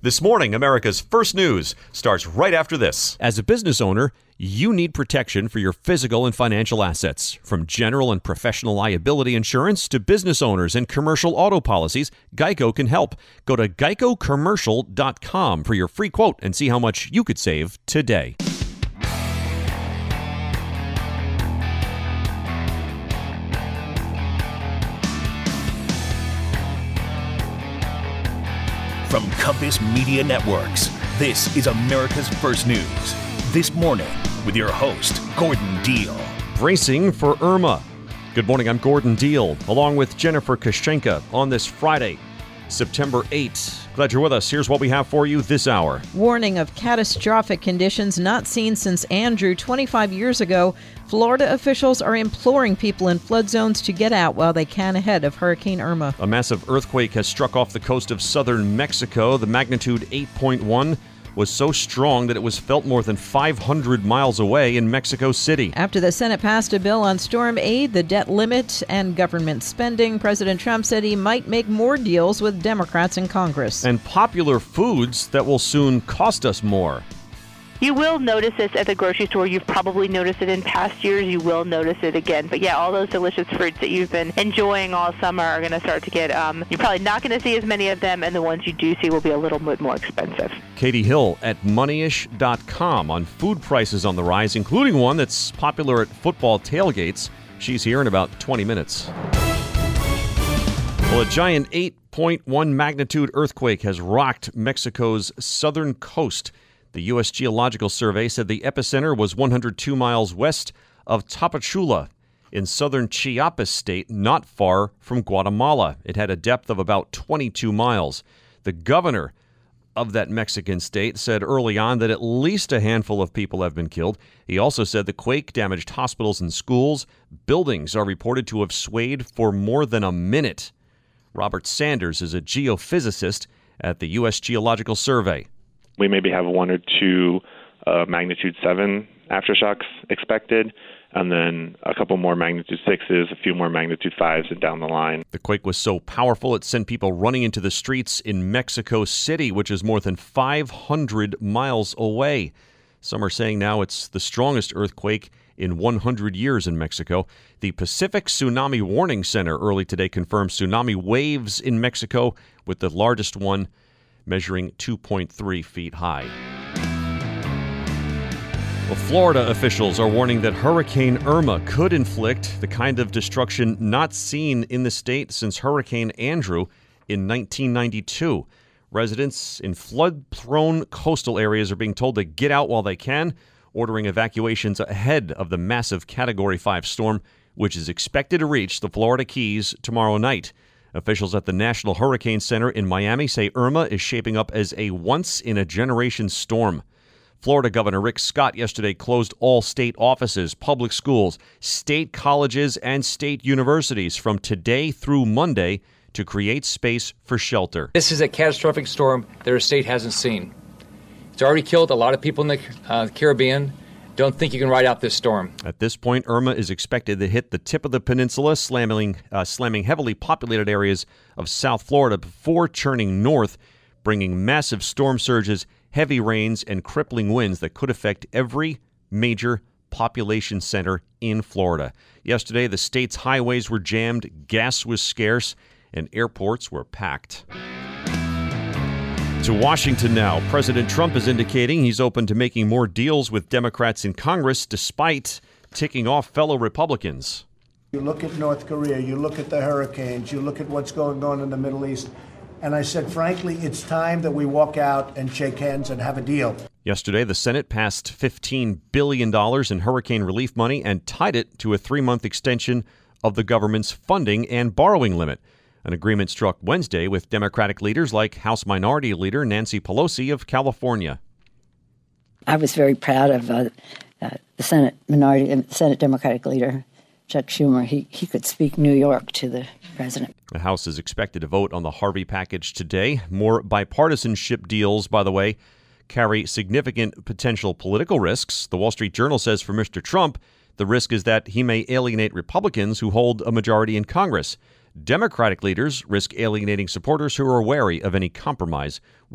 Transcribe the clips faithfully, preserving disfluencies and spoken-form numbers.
This morning, America's First News starts right after this. As a business owner, you need protection for your physical and financial assets. From general and professional liability insurance to business owners and commercial auto policies, Geico can help. Go to geico commercial dot com for your free quote and see how much you could save today. From Compass Media Networks, this is America's First News. This morning with your host, Gordon Deal. Bracing for Irma. Good morning, I'm Gordon Deal, along with Jennifer Koshenka on this Friday, September eighth. Glad you're with us. Here's what we have for you this hour. Warning of catastrophic conditions not seen since Andrew twenty-five years ago. Florida officials are imploring people in flood zones to get out while they can ahead of Hurricane Irma. A massive earthquake has struck off the coast of southern Mexico. The magnitude eight point one was so strong that it was felt more than five hundred miles away in Mexico City. After the Senate passed a bill on storm aid, the debt limit, and government spending, President Trump said he might make more deals with Democrats in Congress. And popular foods that will soon cost us more. You will notice this at the grocery store. You've probably noticed it in past years. You will notice it again. But yeah, all those delicious fruits that you've been enjoying all summer are going to start to get, um, you're probably not going to see as many of them, and the ones you do see will be a little bit more expensive. Katie Hill at moneyish dot com on food prices on the rise, including one that's popular at football tailgates. She's here in about twenty minutes. Well, a giant eight point one magnitude earthquake has rocked Mexico's southern coast. The U S Geological Survey said the epicenter was one hundred two miles west of Tapachula in southern Chiapas state, not far from Guatemala. It had a depth of about twenty-two miles. The governor of that Mexican state said early on that at least a handful of people have been killed. He also said the quake damaged hospitals and schools. Buildings are reported to have swayed for more than a minute. Robert Sanders is a geophysicist at the U S Geological Survey. We maybe have one or two uh, magnitude seven aftershocks expected, and then a couple more magnitude sixes, a few more magnitude fives, and down the line. The quake was so powerful it sent people running into the streets in Mexico City, which is more than five hundred miles away. Some are saying now it's the strongest earthquake in one hundred years in Mexico. The Pacific Tsunami Warning Center early today confirmed tsunami waves in Mexico, with the largest one measuring two point three feet high. Well, Florida officials are warning that Hurricane Irma could inflict the kind of destruction not seen in the state since Hurricane Andrew in nineteen ninety-two. Residents in flood-prone coastal areas are being told to get out while they can, ordering evacuations ahead of the massive Category five storm, which is expected to reach the Florida Keys tomorrow night. Officials at the National Hurricane Center in Miami say Irma is shaping up as a once-in-a-generation storm. Florida Governor Rick Scott yesterday closed all state offices, public schools, state colleges, and state universities from today through Monday to create space for shelter. This is a catastrophic storm that our state hasn't seen. It's already killed a lot of people in the uh, Caribbean. Don't think you can ride out this storm. At this point, Irma is expected to hit the tip of the peninsula, slamming, uh, slamming heavily populated areas of South Florida before churning north, bringing massive storm surges, heavy rains, and crippling winds that could affect every major population center in Florida. Yesterday, the state's highways were jammed, gas was scarce, and airports were packed. To Washington now. President Trump is indicating he's open to making more deals with Democrats in Congress despite ticking off fellow Republicans. You look at North Korea, you look at the hurricanes, you look at what's going on in the Middle East, and I said, frankly, it's time that we walk out and shake hands and have a deal. Yesterday, the Senate passed fifteen billion dollars in hurricane relief money and tied it to a three-month extension of the government's funding and borrowing limit. An agreement struck Wednesday with Democratic leaders like House Minority Leader Nancy Pelosi of California. I was very proud of uh, uh, the Senate Minority, uh, Senate Democratic Leader Chuck Schumer. He he could speak New York to the president. The House is expected to vote on the Harvey package today. More bipartisanship deals, by the way, carry significant potential political risks. The Wall Street Journal says for Mister Trump, the risk is that he may alienate Republicans who hold a majority in Congress. Democratic leaders risk alienating supporters who are wary of any compromise with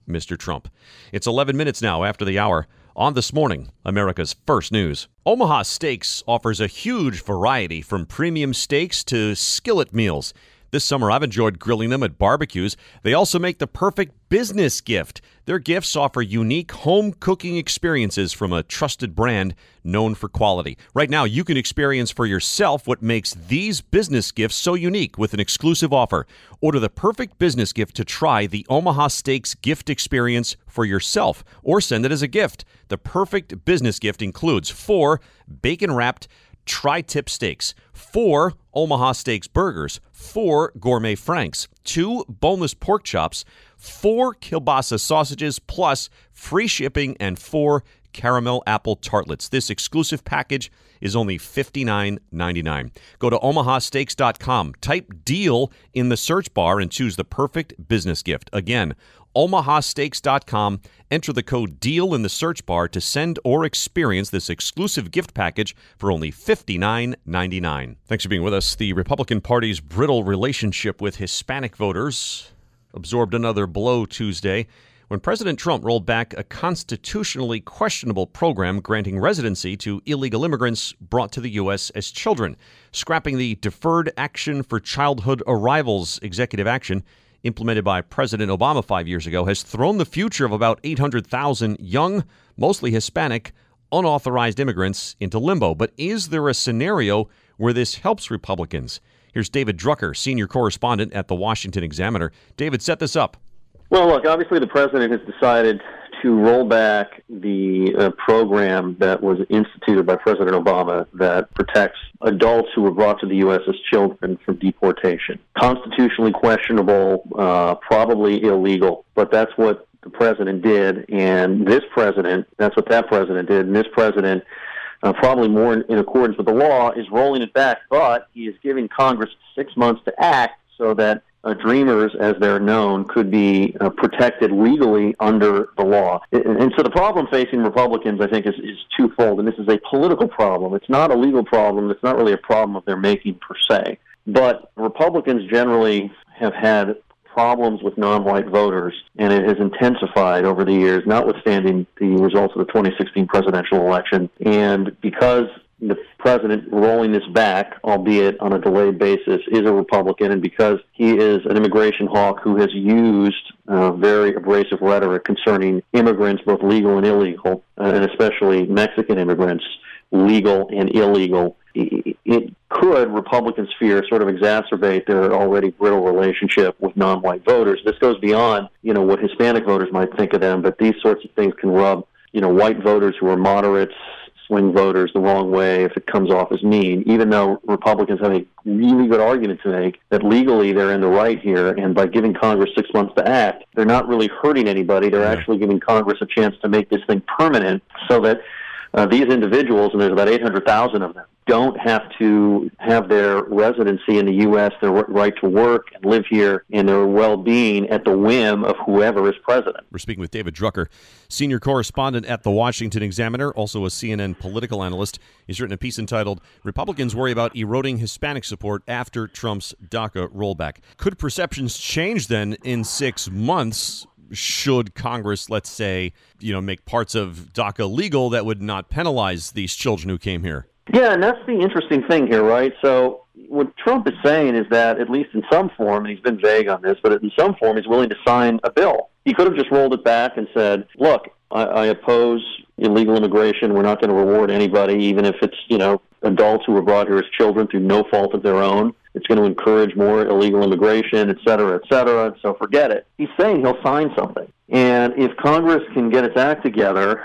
Mister Trump. It's eleven minutes now after the hour. On This Morning, America's First News. Omaha Steaks offers a huge variety from premium steaks to skillet meals. This summer, I've enjoyed grilling them at barbecues. They also make the perfect business gift. Their gifts offer unique home cooking experiences from a trusted brand known for quality. Right now, you can experience for yourself what makes these business gifts so unique with an exclusive offer. Order the perfect business gift to try the Omaha Steaks gift experience for yourself, or send it as a gift. The perfect business gift includes four bacon-wrapped tri-tip steaks, four Omaha Steaks burgers, four gourmet franks, two boneless pork chops, four kielbasa sausages, plus free shipping and four caramel apple tartlets. This exclusive package is only fifty-nine ninety-nine. Go to omaha steaks dot com, type deal in the search bar, and choose the perfect business gift. Again, omaha steaks dot com. Enter the code DEAL in the search bar to send or experience this exclusive gift package for only fifty-nine ninety-nine. Thanks for being with us. The Republican Party's brittle relationship with Hispanic voters absorbed another blow Tuesday when President Trump rolled back a constitutionally questionable program granting residency to illegal immigrants brought to the U S as children, scrapping the Deferred Action for Childhood Arrivals executive action implemented by President Obama five years ago, has thrown the future of about eight hundred thousand young, mostly Hispanic, unauthorized immigrants into limbo. But is there a scenario where this helps Republicans? Here's David Drucker, senior correspondent at the Washington Examiner. David, set this up. Well, look, obviously the president has decided to roll back the uh, program that was instituted by President Obama that protects adults who were brought to the U S as children from deportation. Constitutionally questionable, uh, probably illegal, but that's what the president did, and this president, that's what that president did, and this president, uh, probably more in, in accordance with the law, is rolling it back, but he is giving Congress six months to act so that Uh, dreamers, as they're known, could be uh, protected legally under the law. And, and so the problem facing Republicans, I think, is, is twofold, and this is a political problem. It's not a legal problem. It's not really a problem of their making per se. But Republicans generally have had problems with non-white voters, and it has intensified over the years, notwithstanding the results of the twenty sixteen presidential election. And because the president rolling this back, albeit on a delayed basis, is a Republican, and because he is an immigration hawk who has used uh, very abrasive rhetoric concerning immigrants, both legal and illegal, uh, and especially Mexican immigrants, legal and illegal, it, it could, Republicans fear, sort of exacerbate their already brittle relationship with non-white voters. This goes beyond, you know, what Hispanic voters might think of them, but these sorts of things can rub, you know, white voters who are moderates, swing voters the wrong way if it comes off as mean, even though Republicans have a really good argument to make that legally they're in the right here, and by giving Congress six months to act, they're not really hurting anybody. They're yeah. actually giving Congress a chance to make this thing permanent so that uh, these individuals, and there's about eight hundred thousand of them, don't have to have their residency in the U S, their right to work and live here, and their well-being at the whim of whoever is president. We're speaking with David Drucker, senior correspondent at the Washington Examiner, also a C N N political analyst. He's written a piece entitled, "Republicans Worry About Eroding Hispanic Support After Trump's DACA Rollback." Could perceptions change then in six months? Should Congress, let's say, you know, make parts of DACA legal that would not penalize these children who came here? Yeah, and that's the interesting thing here, right? So what Trump is saying is that, at least in some form, and he's been vague on this, but in some form he's willing to sign a bill. He could have just rolled it back and said, look, I, I oppose illegal immigration. We're not going to reward anybody, even if it's, you know, adults who were brought here as children through no fault of their own. It's going to encourage more illegal immigration, et cetera, et cetera, so forget it. He's saying he'll sign something. And if Congress can get its act together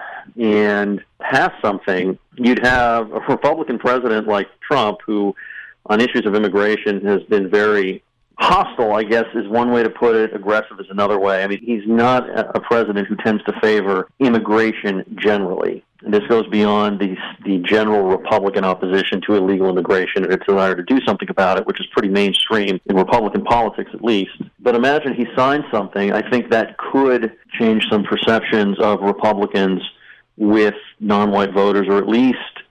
and pass something, you'd have a Republican president like Trump, who on issues of immigration has been very hostile, I guess, is one way to put it. Aggressive is another way. I mean, he's not a president who tends to favor immigration generally. And this goes beyond the, the general Republican opposition to illegal immigration and its desire to do something about it, which is pretty mainstream in Republican politics at least. But imagine he signs something. I think that could change some perceptions of Republicans with non-white voters, or at least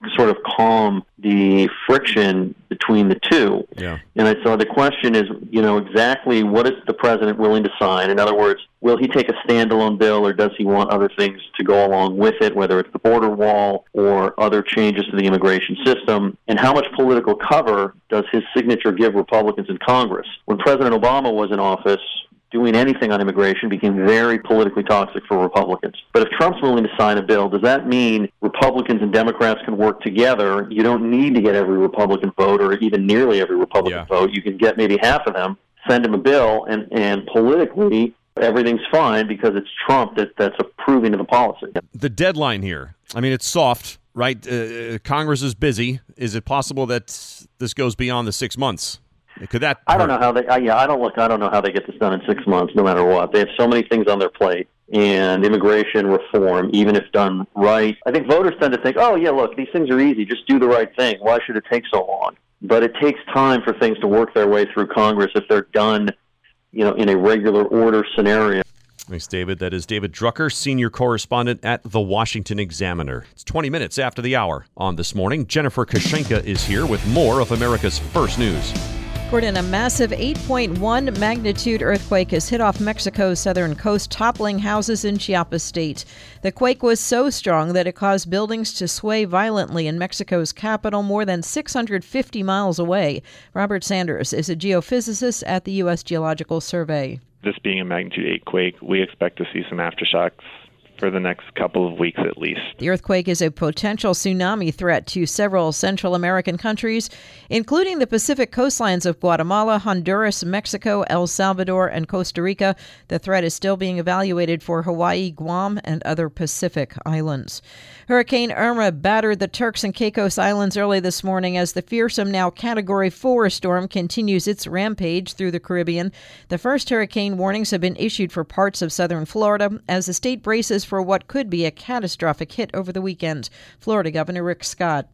sort of calm the friction between the two. Yeah. And I so the question is, you know, exactly what is the president willing to sign? In other words, will he take a standalone bill, or does he want other things to go along with it, whether it's the border wall or other changes to the immigration system? And how much political cover does his signature give Republicans in Congress? When President Obama was in office, doing anything on immigration became very politically toxic for Republicans. But if Trump's willing to sign a bill, does that mean Republicans and Democrats can work together? You don't need to get every Republican vote, or even nearly every Republican yeah. vote. You can get maybe half of them, send him a bill, and, and politically everything's fine because it's Trump that, that's approving of the policy. The deadline here, I mean, it's soft, right? Uh, Congress is busy. Is it possible that this goes beyond the six months? Could that I don't know how they. I, yeah, I don't look. I don't know how they get this done in six months. No matter what, they have so many things on their plate, and immigration reform, even if done right, I think voters tend to think, "Oh, yeah, look, these things are easy. Just do the right thing. Why should it take so long?" But it takes time for things to work their way through Congress if they're done, you know, in a regular order scenario. Thanks, David. That is David Drucker, senior correspondent at The Washington Examiner. It's twenty minutes after the hour on This Morning. Jennifer Kashenka is here with more of America's First News. Gordon, a massive eight point one magnitude earthquake has hit off Mexico's southern coast, toppling houses in Chiapas state. The quake was so strong that it caused buildings to sway violently in Mexico's capital, more than six hundred fifty miles away. Robert Sanders is a geophysicist at the U S Geological Survey. This being a magnitude eight quake, we expect to see some aftershocks for the next couple of weeks at least. The earthquake is a potential tsunami threat to several Central American countries, including the Pacific coastlines of Guatemala, Honduras, Mexico, El Salvador, and Costa Rica. The threat is still being evaluated for Hawaii, Guam, and other Pacific islands. Hurricane Irma battered the Turks and Caicos Islands early this morning as the fearsome, now Category four storm continues its rampage through the Caribbean. The first hurricane warnings have been issued for parts of southern Florida as the state braces for what could be a catastrophic hit over the weekend. Florida Governor Rick Scott.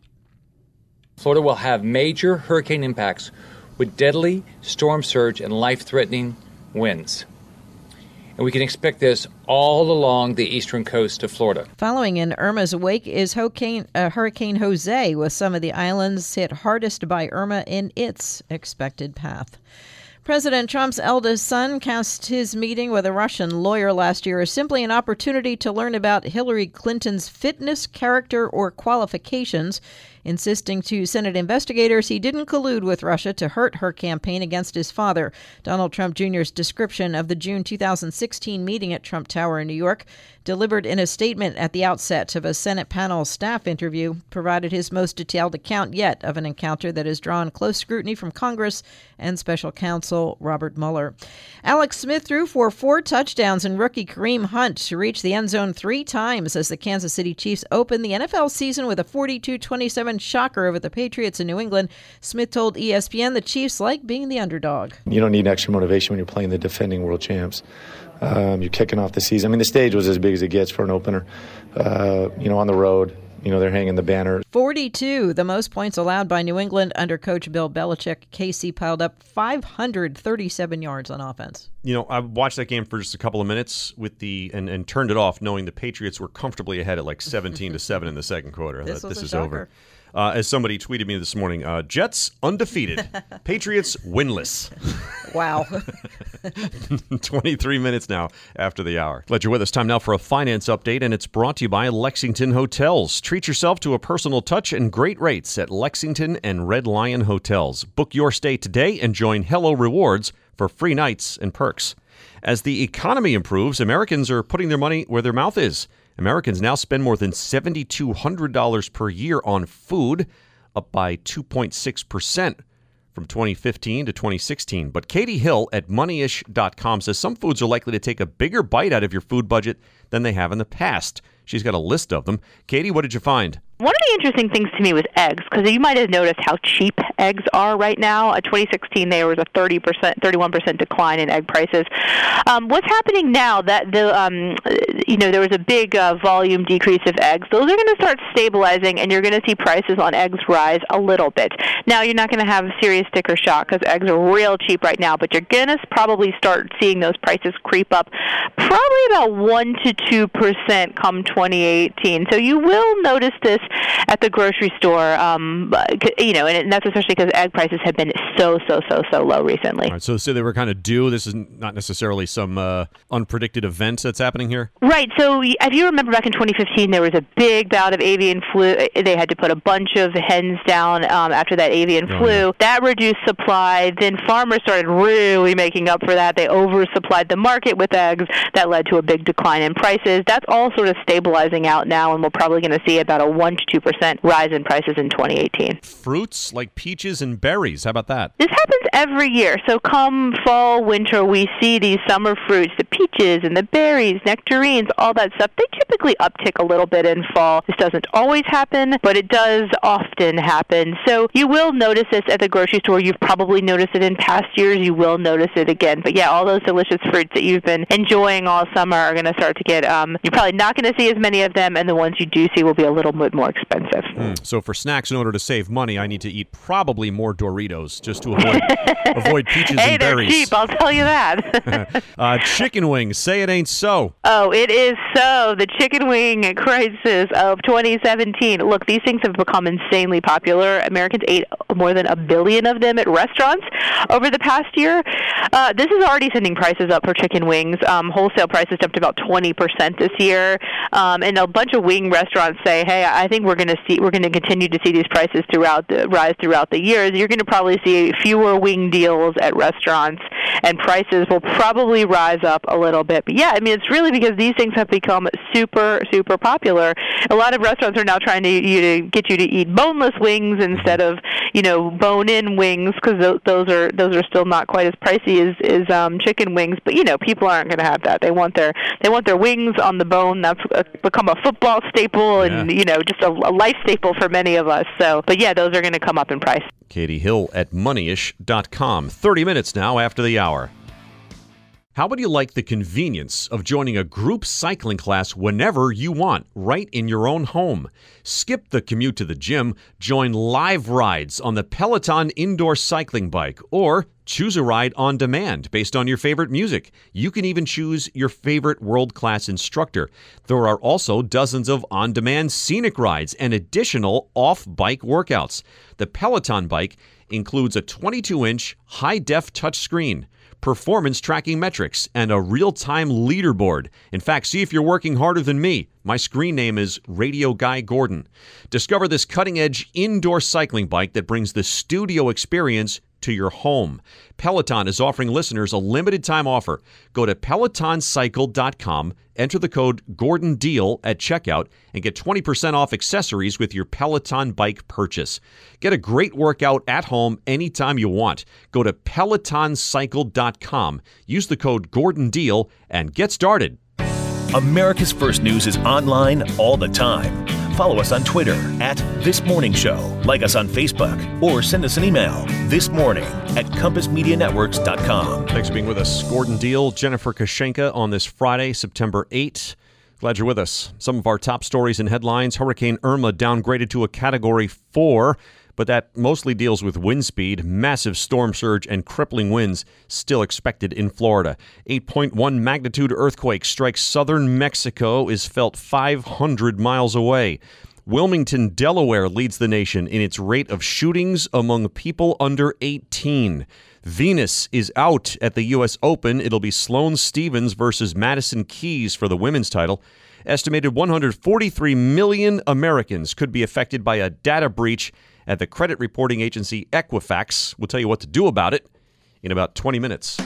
Florida will have major hurricane impacts with deadly storm surge and life-threatening winds. And we can expect this all along the eastern coast of Florida. Following in Irma's wake is Hurricane, uh, Hurricane Jose, with some of the islands hit hardest by Irma in its expected path. President Trump's eldest son cast his meeting with a Russian lawyer last year as simply an opportunity to learn about Hillary Clinton's fitness, character, or qualifications, insisting to Senate investigators he didn't collude with Russia to hurt her campaign against his father. Donald Trump Junior's description of the June two thousand sixteen meeting at Trump Tower in New York, delivered in a statement at the outset of a Senate panel staff interview, provided his most detailed account yet of an encounter that has drawn close scrutiny from Congress and special counsel Robert Mueller. Alex Smith threw for four touchdowns, and rookie Kareem Hunt reached the end zone three times as the Kansas City Chiefs opened the N F L season with a forty-two twenty-seven shocker over the Patriots in New England. Smith told E S P N the Chiefs like being the underdog. You don't need extra motivation when you're playing the defending world champs. Um, you're kicking off the season. I mean, the stage was as big as it gets for an opener. Uh, you know, on the road, you know, they're hanging the banner. forty-two, the most points allowed by New England under coach Bill Belichick. K C piled up five hundred thirty-seven yards on offense. You know, I watched that game for just a couple of minutes with the and, and turned it off, knowing the Patriots were comfortably ahead at like seventeen to seven in the second quarter. This, thought, was this a is shocker. over. Uh, as somebody tweeted me this morning, uh, Jets undefeated, Patriots winless. Wow. twenty-three minutes now after the hour. Glad you're with us. Time now for a finance update, and it's brought to you by Lexington Hotels. Treat yourself to a personal touch and great rates at Lexington and Red Lion Hotels. Book your stay today and join Hello Rewards for free nights and perks. As the economy improves, Americans are putting their money where their mouth is. Americans now spend more than seven thousand two hundred dollars per year on food, up by two point six percent from twenty fifteen to twenty sixteen. But Katie Hill at Moneyish dot com says some foods are likely to take a bigger bite out of your food budget than they have in the past. She's got a list of them. Katie, what did you find? One of the interesting things to me was eggs, because you might have noticed how cheap eggs are right now. In twenty sixteen, there was a thirty percent, thirty-one percent decline in egg prices. Um, what's happening now that the, um, you know, there was a big uh, volume decrease of eggs. Those are going to start stabilizing, and you're going to see prices on eggs rise a little bit. Now, you're not going to have a serious sticker shock because eggs are real cheap right now, but you're going to probably start seeing those prices creep up probably about one to two percent come twenty eighteen. So you will notice this at the grocery store. Um, you know, and that's especially because egg prices have been so, so, so, so low recently. All right, so so they were kind of due. This is not necessarily some uh, unpredicted event that's happening here? Right. So if you remember back in twenty fifteen, there was a big bout of avian flu. They had to put a bunch of hens down um, after that avian oh, flu. Yeah. That reduced supply. Then farmers started really making up for that. They oversupplied the market with eggs. That led to a big decline in prices. That's all sort of stabilizing out now, and we're probably going to see about a one to two percent rise in prices in twenty eighteen. Fruits like peaches and berries. How about that? This happens every year. So come fall, winter, we see these summer fruits, the peaches and the berries, nectarines, all that stuff. They typically uptick a little bit in fall. This doesn't always happen, but it does often happen. So you will notice this at the grocery store. You've probably noticed it in past years. You will notice it again. But yeah, all those delicious fruits that you've been enjoying all summer are going to start to get, um, you're probably not going to see as many of them, and the ones you do see will be a little bit more expensive. Mm. So for snacks, in order to save money, I need to eat probably more Doritos just to avoid avoid peaches hey, and berries. Hey, they're cheap, I'll tell you that. uh, chicken wings, say it ain't so. Oh, it is so. The chicken wing crisis of twenty seventeen. Look, these things have become insanely popular. Americans ate more than a billion of them at restaurants over the past year. Uh, this is already sending prices up for chicken wings. Um, wholesale prices jumped about twenty percent this year, um, and a bunch of wing restaurants say, "Hey, I think we're going to see we're going to continue to see these prices throughout the rise throughout the years. You're going to probably see fewer wing deals at restaurants, and prices will probably rise up a little bit." But yeah, I mean, it's really because these things have become super, super popular. A lot of restaurants are now trying to, you to get you to eat boneless wings instead of, you know, bone-in wings, because th- those are those are still not quite as pricey as, as um, chicken wings. But you know, people aren't going to have that. They want their they want their wings on the bone. That's uh, become a football staple, and yeah. you know, just a, a life staple for many of us. So, but yeah, those are going to come up in price. Katie Hill at moneyish dot com. thirty minutes now after the hour. How would you like the convenience of joining a group cycling class whenever you want, right in your own home? Skip the commute to the gym, join live rides on the Peloton indoor cycling bike, or choose a ride on demand based on your favorite music. You can even choose your favorite world-class instructor. There are also dozens of on-demand scenic rides and additional off-bike workouts. The Peloton bike includes a twenty-two inch high-def touchscreen, performance tracking metrics, and a real-time leaderboard. In fact, see if you're working harder than me. My screen name is Radio Guy Gordon. Discover this cutting-edge indoor cycling bike that brings the studio experience to your home. Peloton is offering listeners a limited time offer. Go to peloton cycle dot com, enter the code Gordon Deal at checkout, and get twenty percent off accessories with your Peloton bike purchase. Get a great workout at home anytime you want. Go to peloton cycle dot com, use the code Gordon Deal, and get started. America's First News is online all the time. Follow us on Twitter at This Morning Show. Like us on Facebook or send us an email this morning at compass media networks dot com. Thanks for being with us. Gordon Deal, Jennifer Kashenka on this Friday, September eighth. Glad you're with us. Some of our top stories and headlines. Hurricane Irma downgraded to a Category four, but that mostly deals with wind speed. Massive storm surge and crippling winds still expected in Florida. eight point one magnitude earthquake strikes southern Mexico, is felt five hundred miles away. Wilmington, Delaware leads the nation in its rate of shootings among people under eighteen. Venus is out at the U S Open. It'll be Sloane Stephens versus Madison Keys for the women's title. Estimated one hundred forty-three million Americans could be affected by a data breach at the credit reporting agency Equifax. We'll tell you what to do about it in about twenty minutes.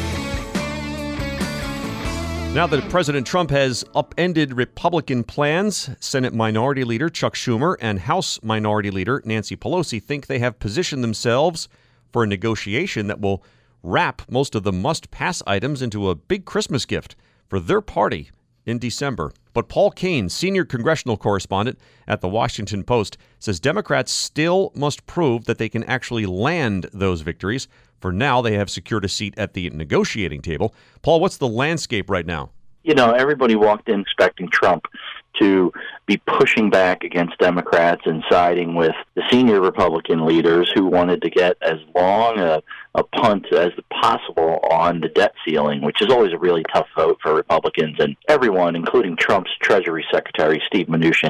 Now that President Trump has upended Republican plans, Senate Minority Leader Chuck Schumer and House Minority Leader Nancy Pelosi think they have positioned themselves for a negotiation that will wrap most of the must-pass items into a big Christmas gift for their party in December. But Paul Kane, senior congressional correspondent at The Washington Post, says Democrats still must prove that they can actually land those victories. For now, they have secured a seat at the negotiating table. Paul, what's the landscape right now? You know, everybody walked in expecting Trump to be pushing back against Democrats and siding with the senior Republican leaders who wanted to get as long a, a punt as possible on the debt ceiling, which is always a really tough vote for Republicans. And everyone, including Trump's Treasury Secretary, Steve Mnuchin,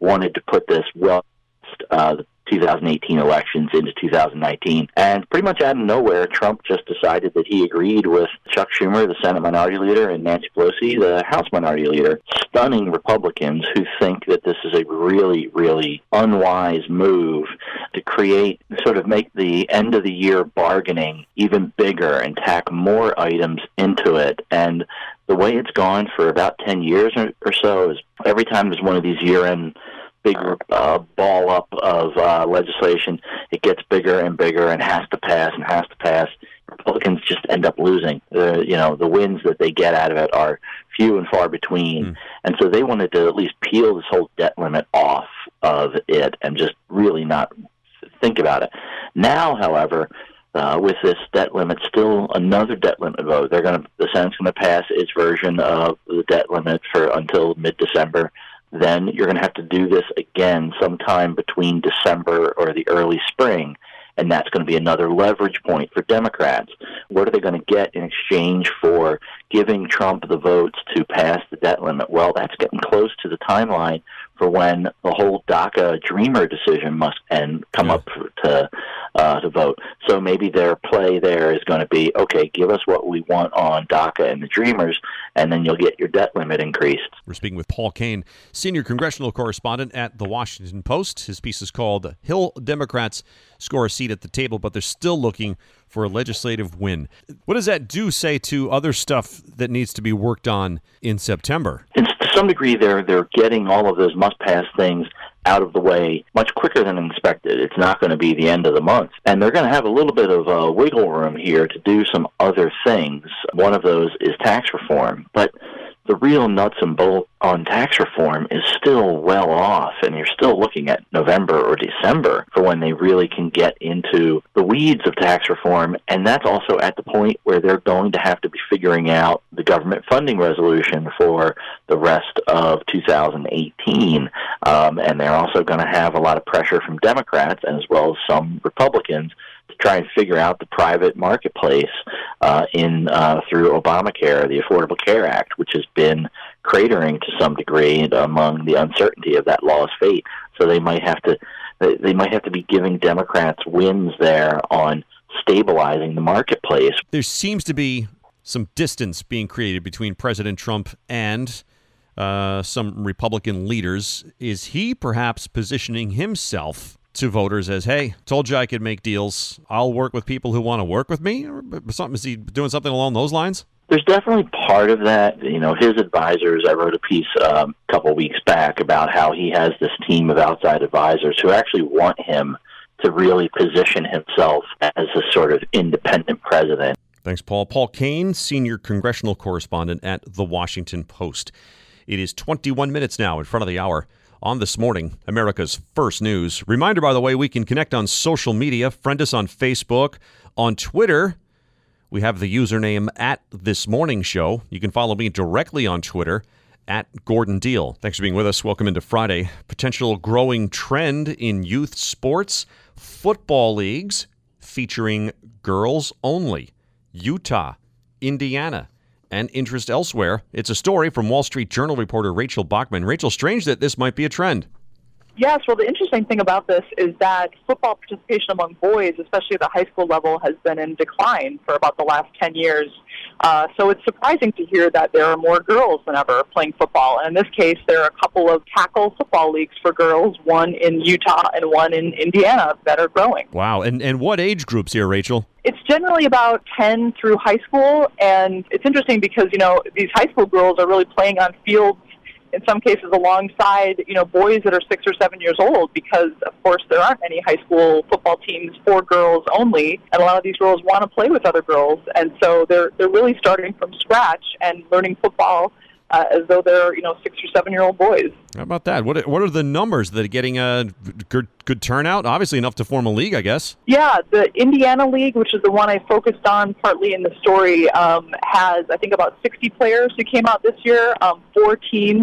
wanted to put this well uh, the two thousand eighteen elections into two thousand nineteen. And pretty much out of nowhere, Trump just decided that he agreed with Chuck Schumer, the Senate Minority Leader, and Nancy Pelosi, the House Minority Leader, stunning Republicans who think that this is a really, really unwise move to create, sort of make the end-of-the-year bargaining even bigger and tack more items into it. And the way it's gone for about ten years or so is every time there's one of these year-end big uh, ball up of uh, legislation, it gets bigger and bigger and has to pass and has to pass. Republicans just end up losing. Uh, you know, the wins that they get out of it are few and far between. Mm. And so they wanted to at least peel this whole debt limit off of it and just really not think about it. Now, however, Uh, with this debt limit, still another debt limit vote. They're going to, the Senate's going to pass its version of the debt limit for until mid-December. Then you're going to have to do this again sometime between December or the early spring, and that's going to be another leverage point for Democrats. What are they going to get in exchange for giving Trump the votes to pass the debt limit? Well, that's getting close to the timeline for when the whole DACA Dreamer decision must end, come yeah. up to uh, to vote. So maybe their play there is going to be, okay, give us what we want on DACA and the Dreamers, and then you'll get your debt limit increased. We're speaking with Paul Kane, senior congressional correspondent at The Washington Post. His piece is called Hill Democrats Score a Seat at the Table, but they're still looking for a legislative win. What does that do, say, to other stuff that needs to be worked on in September? And to some degree, they're they're getting all of those must-pass things out of the way much quicker than expected. It's not going to be the end of the month. And they're going to have a little bit of uh, wiggle room here to do some other things. One of those is tax reform. But the real nuts and bolts on tax reform is still well off, and you're still looking at November or December for when they really can get into the weeds of tax reform, and that's also at the point where they're going to have to be figuring out the government funding resolution for the rest of two thousand eighteen, um, and they're also going to have a lot of pressure from Democrats as well as some Republicans to try and figure out the private marketplace uh, in uh, through Obamacare, the Affordable Care Act, which has been cratering to some degree among the uncertainty of that law's fate. So they might have to they might have to be giving Democrats wins there on stabilizing the marketplace. There seems to be some distance being created between President Trump and uh, some Republican leaders. Is he perhaps positioning himself to voters as, hey, told you I could make deals. I'll work with people who want to work with me? Or something, is he doing something along those lines? There's definitely part of that. You know, his advisors, I wrote a piece um, a couple weeks back about how he has this team of outside advisors who actually want him to really position himself as a sort of independent president. Thanks, Paul. Paul Kane, senior congressional correspondent at The Washington Post. It is twenty-one minutes now in front of the hour on This Morning, America's First News. Reminder, by the way, we can connect on social media. Friend us on Facebook, on Twitter. We have the username at This Morning Show. You can follow me directly on Twitter at Gordon Deal. Thanks for being with us. Welcome into Friday. Potential growing trend in youth sports. Football leagues featuring girls only. Utah, Indiana, and interest elsewhere. It's a story from Wall Street Journal reporter Rachel Bachman. Rachel, strange that this might be a trend. Yes, well, the interesting thing about this is that football participation among boys, especially at the high school level, has been in decline for about the last ten years. Uh, so it's surprising to hear that there are more girls than ever playing football. And in this case, there are a couple of tackle football leagues for girls, one in Utah and one in Indiana, that are growing. Wow. And, and what age groups here, Rachel? It's generally about ten through high school. And it's interesting because, you know, these high school girls are really playing on fields, in some cases alongside, you know, boys that are six or seven years old, because, of course, there aren't any high school football teams for girls only, and a lot of these girls want to play with other girls, and so they're they're really starting from scratch and learning football uh, as though they're, you know, six or seven-year-old boys. How about that? What what are the numbers that are getting a good, good turnout? Obviously enough to form a league, I guess. Yeah, the Indiana League, which is the one I focused on partly in the story, um, has, I think, about sixty players who came out this year, um, four teams.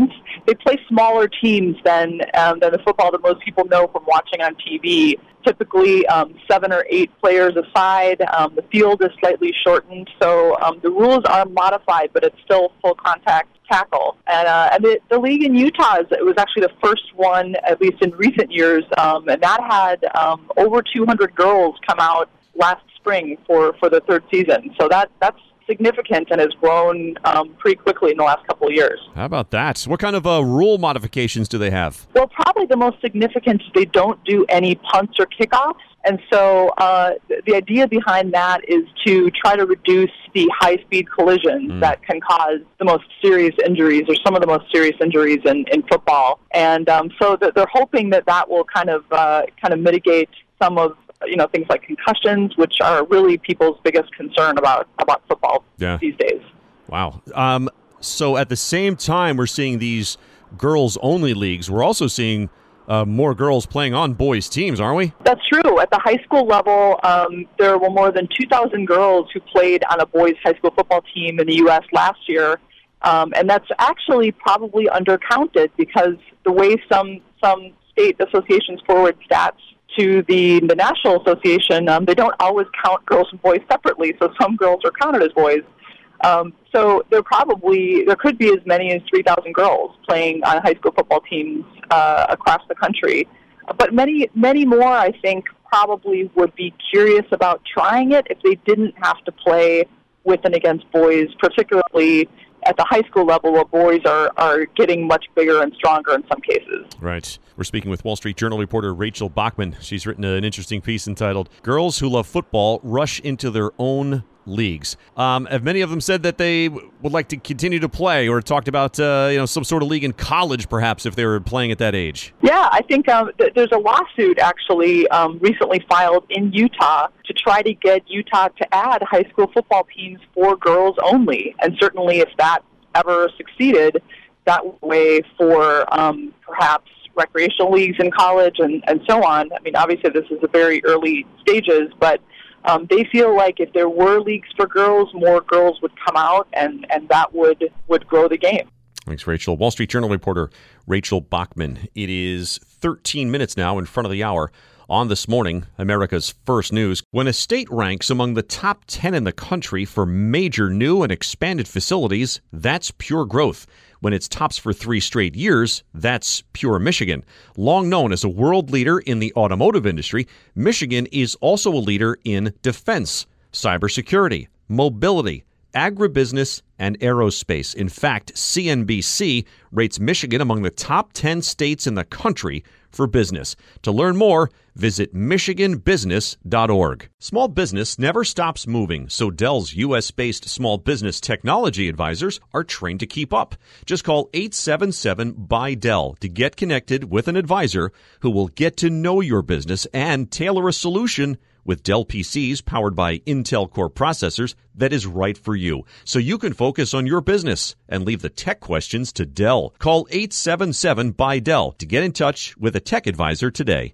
they play smaller teams than um, than the football that most people know from watching on T V. Typically, um, seven or eight players aside. Um, the field is slightly shortened, so um, the rules are modified, but it's still full contact tackle. And, uh, and the, the league in Utah, is, it was actually the first one, at least in recent years, um, and that had um, over two hundred girls come out last spring for, for the third season. So that that's significant and has grown um, pretty quickly in the last couple of years. How about that? What kind of uh, rule modifications do they have? Well, probably the most significant is they don't do any punts or kickoffs. And so uh, the idea behind that is to try to reduce the high-speed collisions mm. that can cause the most serious injuries or some of the most serious injuries in, in football. And um, so they're hoping that that will kind of uh, kind of mitigate some of you know things like concussions, which are really people's biggest concern about about football yeah. these days. Wow. Um, so at the same time, we're seeing these girls-only leagues. We're also seeing Uh, more girls playing on boys' teams, aren't we? That's true. At the high school level, um, there were more than two thousand girls who played on a boys' high school football team in the U S last year, um, and that's actually probably undercounted because the way some some state associations forward stats to the, the National Association, um, they don't always count girls and boys separately, so some girls are counted as boys. Um, so there probably there could be as many as three thousand girls playing on high school football teams uh, across the country. But many, many more, I think, probably would be curious about trying it if they didn't have to play with and against boys, particularly at the high school level where boys are, are getting much bigger and stronger in some cases. Right. We're speaking with Wall Street Journal reporter Rachel Bachman. She's written an interesting piece entitled "Girls Who Love Football Rush into Their Own Leagues." Um, have many of them said that they w- would like to continue to play, or talked about uh, you know some sort of league in college, perhaps, if they were playing at that age? Yeah, I think um, th- there's a lawsuit actually um, recently filed in Utah to try to get Utah to add high school football teams for girls only. And certainly if that ever succeeded, that way for um, perhaps recreational leagues in college and, and so on. I mean, obviously this is a very early stages, but Um, they feel like if there were leagues for girls, more girls would come out, and, and that would, would grow the game. Thanks, Rachel. Wall Street Journal reporter Rachel Bachman. It is thirteen minutes now in front of the hour on This Morning, America's First News. When a state ranks among the top ten in the country for major new and expanded facilities, that's pure growth. When it's tops for three straight years, that's pure Michigan. Long known as a world leader in the automotive industry, Michigan is also a leader in defense, cybersecurity, mobility, agribusiness, and aerospace. In fact, C N B C rates Michigan among the top ten states in the country for business. To learn more, visit michigan business dot org. Small business never stops moving, so Dell's U S-based small business technology advisors are trained to keep up. Just call eight seven seven, B Y, D E L L to get connected with an advisor who will get to know your business and tailor a solution with Dell P Cs powered by Intel Core processors that is right for you, so you can focus on your business and leave the tech questions to Dell. Call eight seven seven, B Y, D E L L to get in touch with a tech advisor today.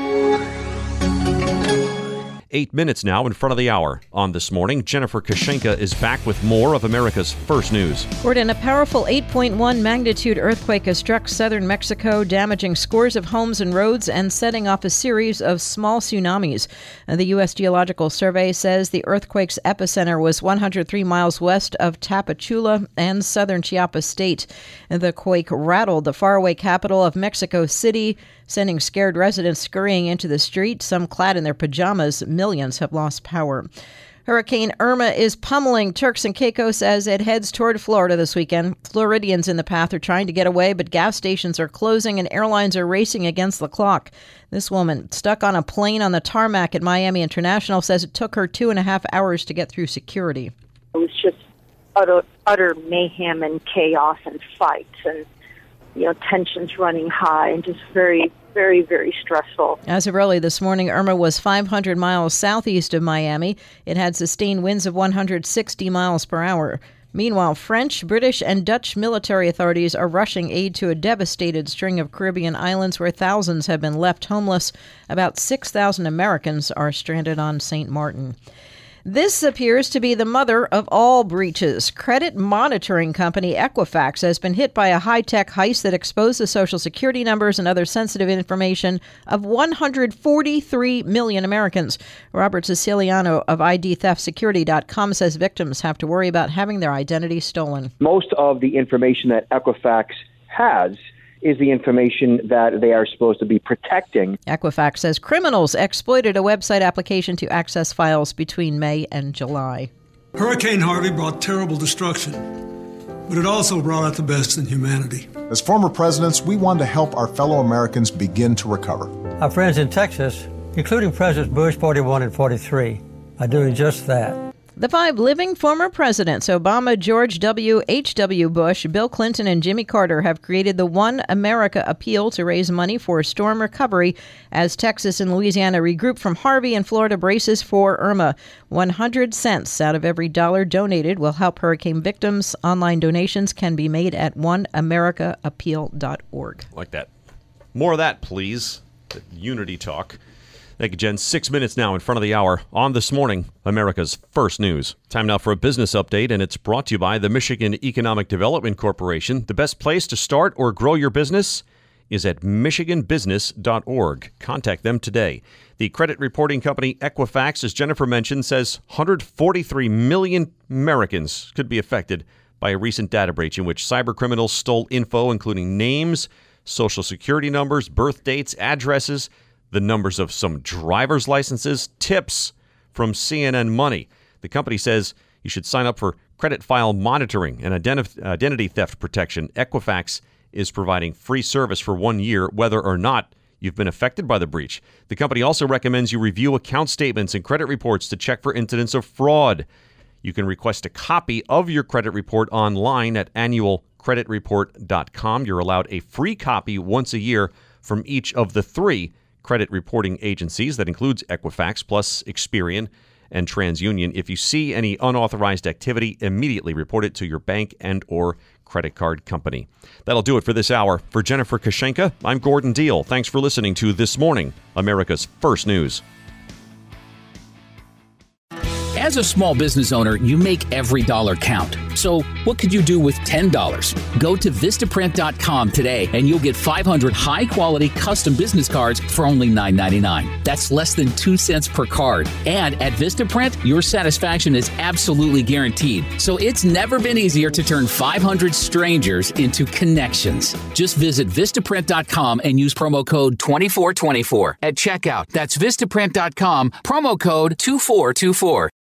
Eight minutes now in front of the hour. On This Morning, Jennifer Kashenka is back with more of America's First News. Gordon, a powerful eight point one magnitude earthquake has struck southern Mexico, damaging scores of homes and roads and setting off a series of small tsunamis. The U S Geological Survey says the earthquake's epicenter was one hundred three miles west of Tapachula and southern Chiapas state. The quake rattled the faraway capital of Mexico City, sending scared residents scurrying into the street, some clad in their pajamas. Millions have lost power. Hurricane Irma is pummeling Turks and Caicos as it heads toward Florida this weekend. Floridians in the path are trying to get away, but gas stations are closing and airlines are racing against the clock. This woman, stuck on a plane on the tarmac at Miami International, says it took her two and a half hours to get through security. It was just utter, utter mayhem and chaos and fights and, you know, tensions running high and just very, very, very stressful. As of early this morning, Irma was five hundred miles southeast of Miami. It had sustained winds of one hundred sixty miles per hour. Meanwhile, French, British, and Dutch military authorities are rushing aid to a devastated string of Caribbean islands where thousands have been left homeless. About six thousand Americans are stranded on Saint Martin. This appears to be the mother of all breaches. Credit monitoring company Equifax has been hit by a high-tech heist that exposed the Social Security numbers and other sensitive information of one hundred forty-three million Americans. Robert Siciliano of I D theft security dot com says victims have to worry about having their identity stolen. Most of the information that Equifax has is the information that they are supposed to be protecting. Equifax says criminals exploited a website application to access files between May and July. Hurricane Harvey brought terrible destruction, but it also brought out the best in humanity. As former presidents, we want to help our fellow Americans begin to recover. Our friends in Texas, including Presidents Bush forty-one and forty-three, are doing just that. The five living former presidents, Obama, George W. H W. Bush, Bill Clinton, and Jimmy Carter, have created the One America Appeal to raise money for storm recovery as Texas and Louisiana regroup from Harvey and Florida braces for Irma. one hundred cents out of every dollar donated will help hurricane victims. Online donations can be made at one america appeal dot org. Like that. More of that, please. The Unity Talk. Thank you, Jen. Six minutes now in front of the hour on This Morning, America's First News. Time now for a business update, and it's brought to you by the Michigan Economic Development Corporation. The best place to start or grow your business is at michigan business dot org. Contact them today. The credit reporting company Equifax, as Jennifer mentioned, says one hundred forty-three million Americans could be affected by a recent data breach in which cybercriminals stole info, including names, social security numbers, birth dates, addresses, the numbers of some driver's licenses, tips from C N N Money. The company says you should sign up for credit file monitoring and identi- identity theft protection. Equifax is providing free service for one year, whether or not you've been affected by the breach. The company also recommends you review account statements and credit reports to check for incidents of fraud. You can request a copy of your credit report online at annual credit report dot com. You're allowed a free copy once a year from each of the three credit reporting agencies. That includes Equifax, plus Experian and TransUnion. If you see any unauthorized activity, immediately report it to your bank and or credit card company. That'll do it for this hour. For Jennifer Kashenka, I'm Gordon Deal. Thanks for listening to This Morning, America's First News. As a small business owner, you make every dollar count. So what could you do with ten dollars? Go to Vistaprint dot com today and you'll get five hundred high-quality custom business cards for only nine ninety-nine. That's less than two cents per card. And at Vistaprint, your satisfaction is absolutely guaranteed. So it's never been easier to turn five hundred strangers into connections. Just visit Vistaprint dot com and use promo code twenty-four twenty-four at checkout. That's Vistaprint dot com, promo code two four two four.